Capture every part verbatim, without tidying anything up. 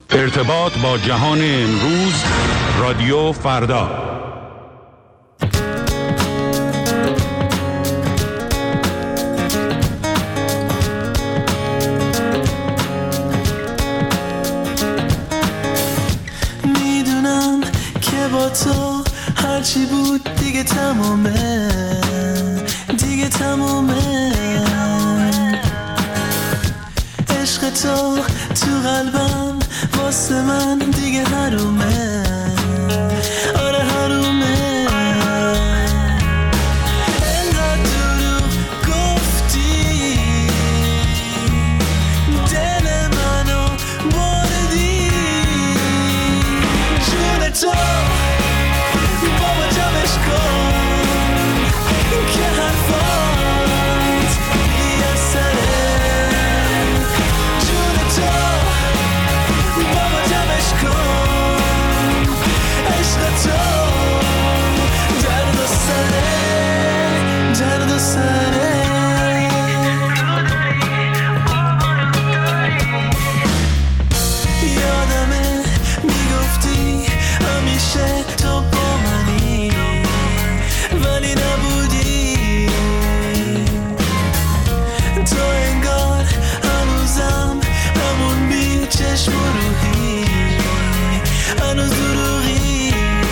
ارتباط با جهان امروز، رادیو فردا. میدونم که با تو هرچی بود دیگه تمومه، دیگه تمومه. عشق تو تو قلبم واسه من دیگه حرومه، آره حرومه. انقدر دروغ گفتی دل منو بردی، جون تو بابا جمعش کن که حرفات بی اثره. جون تو بابا جمعش کن، عشق تو درد و سره، درد و سره. یادمه میگفتی همیشه تو با منی، ولی نبودی. تو انگار هنوزم همون بی چشم و روحی، هنوز دروغی.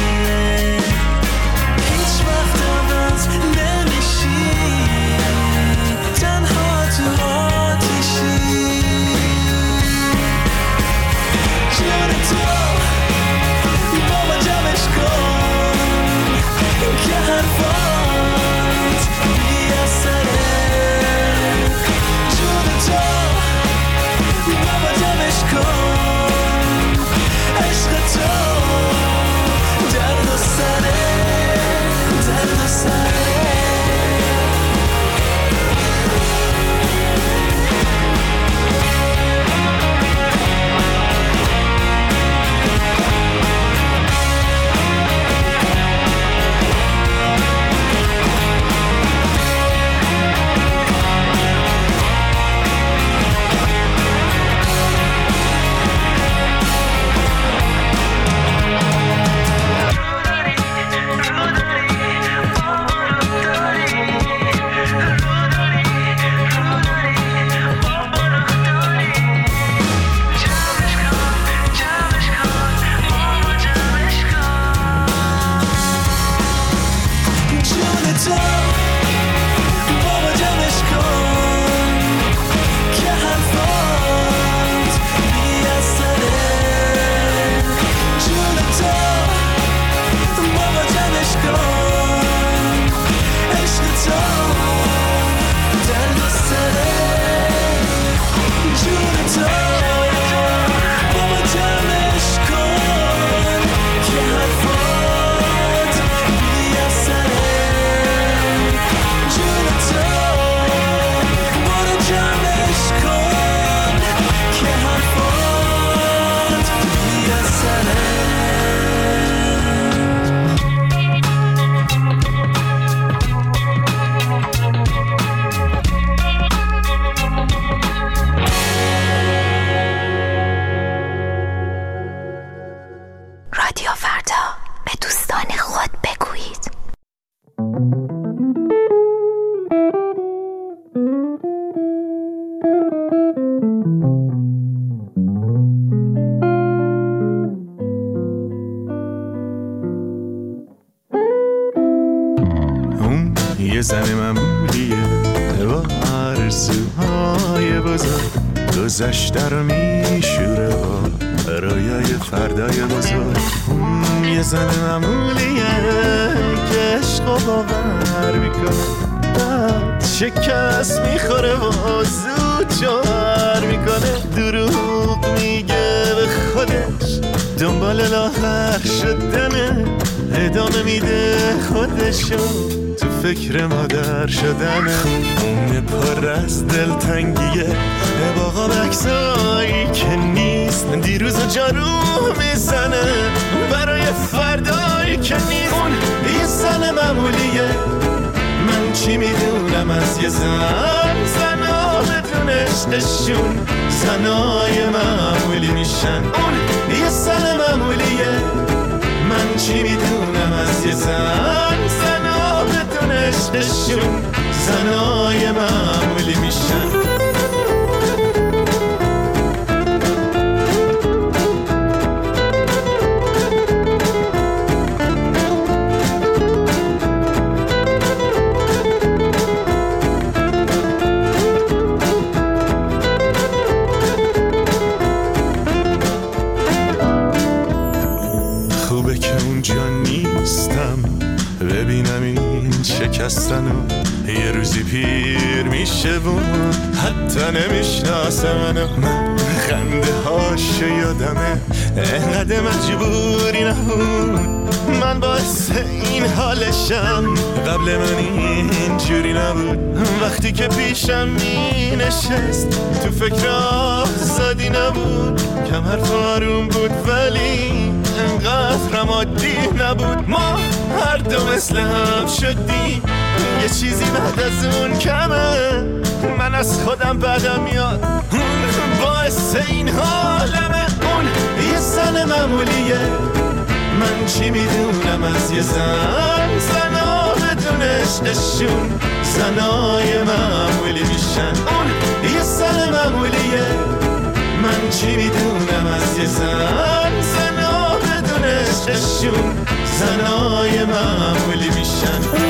هیچ وقت عوض نمیشی، تنها تو آتیشی. جون تو بابا جمعش کن که حرفات بی اثره. جون تو بابا جمعش کن، عشق تو درد و سره، درد و سره. رادیو فردا، به دوستان خود بگویید. اون یه زن معمولیه با آرزوهای بزرگ، گذشته رو میشوره با رویای فردای بزرگ. اون یه زن معمولیه که عشق و باور میکنه، بعد شکست میخوره و زود جوهر میکنه. دروغ میگه به خودش، دنبال لاغر شدنه، ادامه میده خودشو تو فکر مادر شدنه. اون پر از دلتنگیه باقا بکسایی که نیست، دیروز و جارو میزنه برای فردایی که نیست. اون یه زن معمولیه، من چی میدونم از یه زن. زنها بدون عشقشون زنای معمولی میشن. اون زنای معمولی میشن. خوبه که اونجا نیستم ببینم این شکستنو یه روزی پیر میشه و حتی نمیشناسه منو. من خنده هاشو یادمه انقدر مجبوری نبود، من باعث این حالشم، قبل من اینجوری نبود. وقتی که پیشم می نشست تو فکر آزادی نبود، کم حرف آروم بود ولی انقدر عادی نبود. ما هر دو مثل هم شدیم، یه چیزی بعد از اون کمه، من از خودم بدم میاد باعث این حالمه. اون یه زن معمولیه، من چی میدونم از یه زن، زنا بدون عشقشون زنای معمولی میشن. اون یه زن معمولیه، من چی میدونم از یه زن، زنا بدون عشقشون زنای معمولی میشن.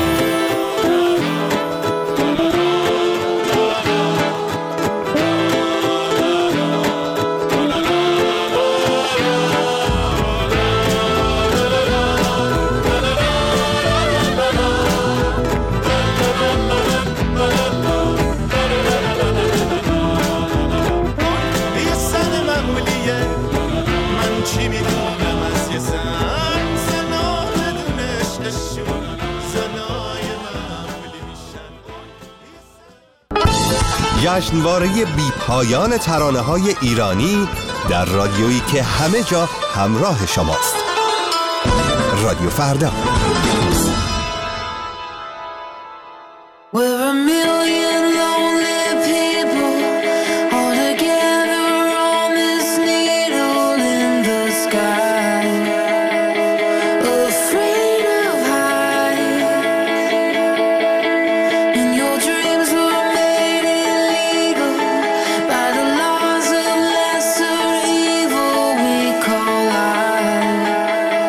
جشنواره بی پایان ترانه‌های ایرانی در رادیویی که همه جا همراه شماست. رادیو فردا.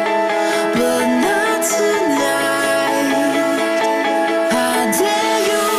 But not tonight. I dare you.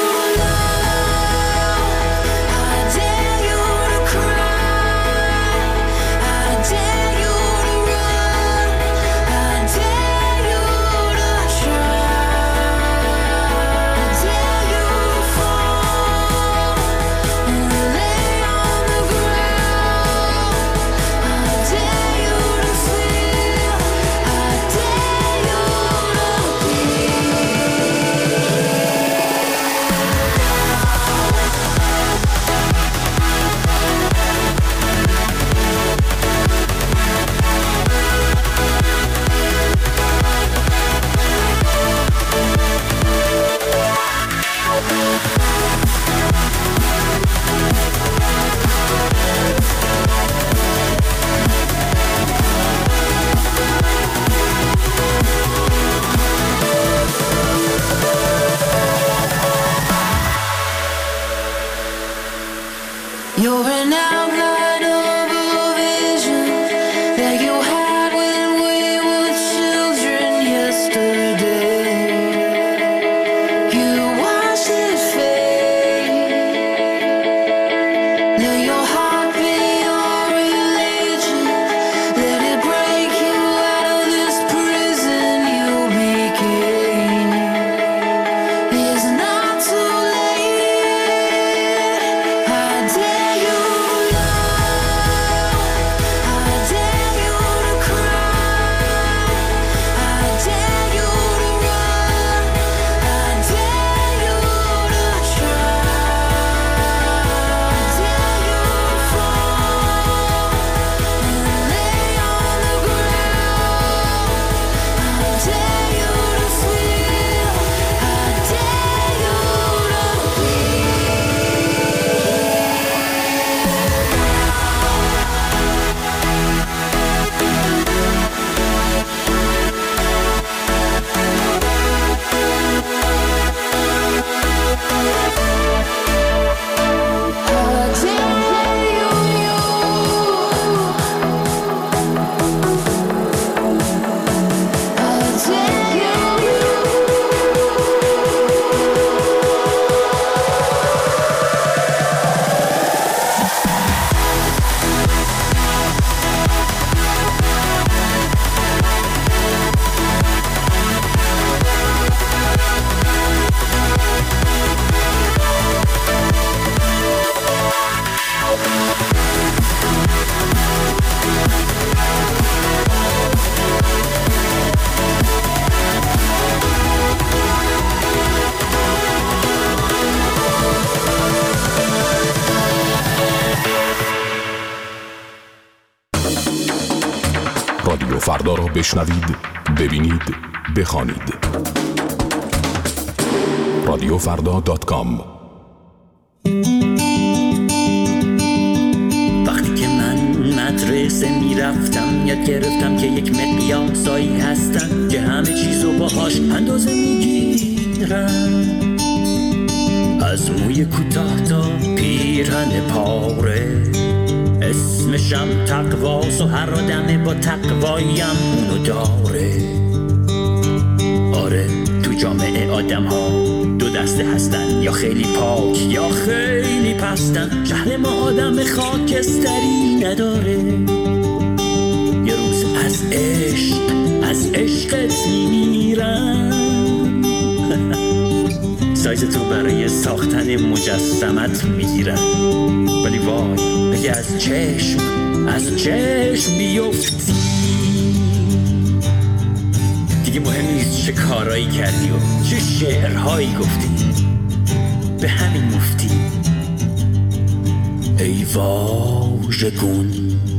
رادیو فردا را بشنوید، ببینید، بخوانید. رادیو فردا دات کام. وقتی که من مدرسه میرفتم یاد گرفتم که یک مقیاسایی هستن که همه چیزو باهاش اندازه میگیرن، از موی کوتاه تا پیرهن پاره. اسمشم تقواست و هر آدمه با تقوایم اونو داره. آره تو جامعه آدم ها دو دسته هستن، یا خیلی پاک یا خیلی پستن. شهر ما آدم خاکستری نداره. یه روز از عشق از عشقت میمیرم. سایز تو برای ساختن مجسمت میگیرم، ولی وای اگه از چشم از چشم بیفتی دیگه مهم نیست چه کارایی کردی و چه شعرهایی گفتی، به همین مفتی. ای واژگون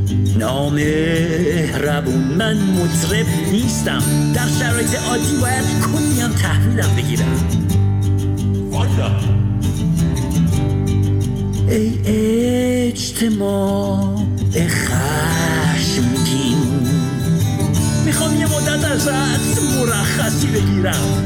نامهربون، من مطرب نیستم، در شرایط عادی باید کنیم تحویلم بگیرم. والا ای اجتماع خشمگین، میخوام یه مدت ازت مرخصی بگیرم.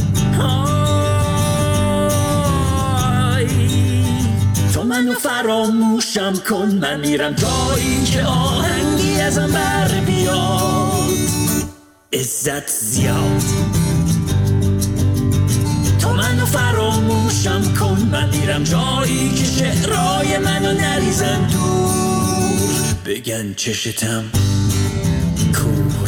های تو منو فراموشم کن، من میرم جایی که آهنگی ازم بر بیاد. عزت زیاد تو منو فراموشم کن، من میرم جایی که شعرهای منو نریزن دور، بگن چشتم کور.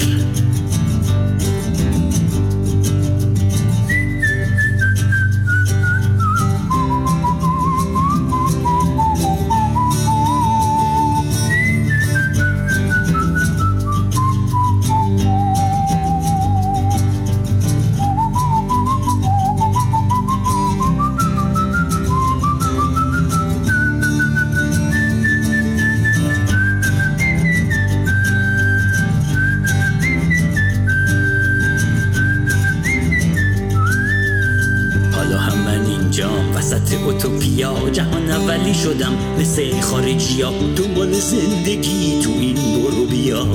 اوتوپیا جهان اولی شدم مثل خارجی ها، دنبال زندگی تو این برو بیا.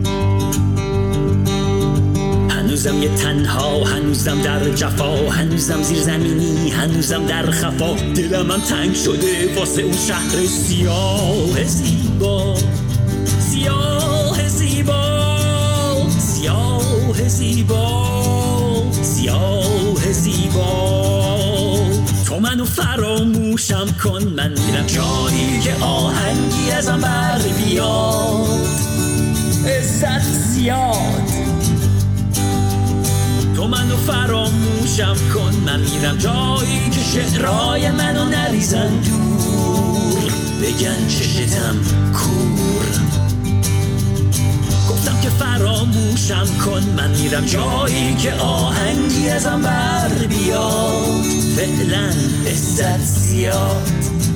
هنوزم یه تنها، هنوزم در جفا، هنوزم زیر زمینی، هنوزم در خفا. دلم هم تنگ شده واسه اون شهر سیاه زیبا، سیاه زیبا، سیاه زیبا، سیاه زیبا. تو منو فراموشم کن، من میرم جایی که آهنگی ازم بر بیاد. عزت زیاد تو منو فراموشم کن، من میرم جایی که شعرهای منو نریزن دور، بگن چشتم کور. گفتم که فراموشم کن، من میرم جایی که آهنگی ازم بر بیاد. فعلا عزت زیاد،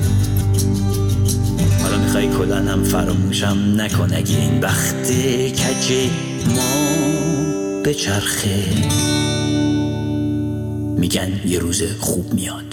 حالا میخوای کلن هم فراموشم نکن. اگه این بخت کج ما به چرخه، میگن یه روز خوب میاد.